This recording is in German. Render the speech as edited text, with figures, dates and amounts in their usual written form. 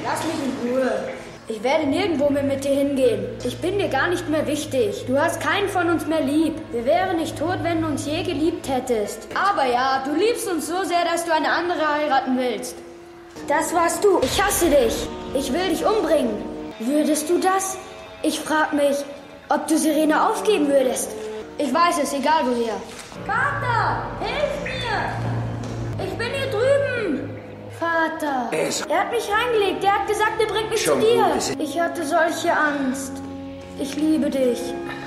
Lass mich in Ruhe. Ich werde nirgendwo mehr mit dir hingehen. Ich bin dir gar nicht mehr wichtig. Du hast keinen von uns mehr lieb. Wir wären nicht tot, wenn du uns je geliebt hättest. Aber ja, du liebst uns so sehr, dass du eine andere heiraten willst. Das warst du. Ich hasse dich. Ich will dich umbringen. Würdest du das? Ich frag mich, ob du Sirene aufgeben würdest. Ich weiß es, egal woher. Vater, hilf mir! Ich bin hier drüben. Vater, er hat mich reingelegt. Er hat gesagt, er bringt mich zu dir. Ich hatte solche Angst. Ich liebe dich.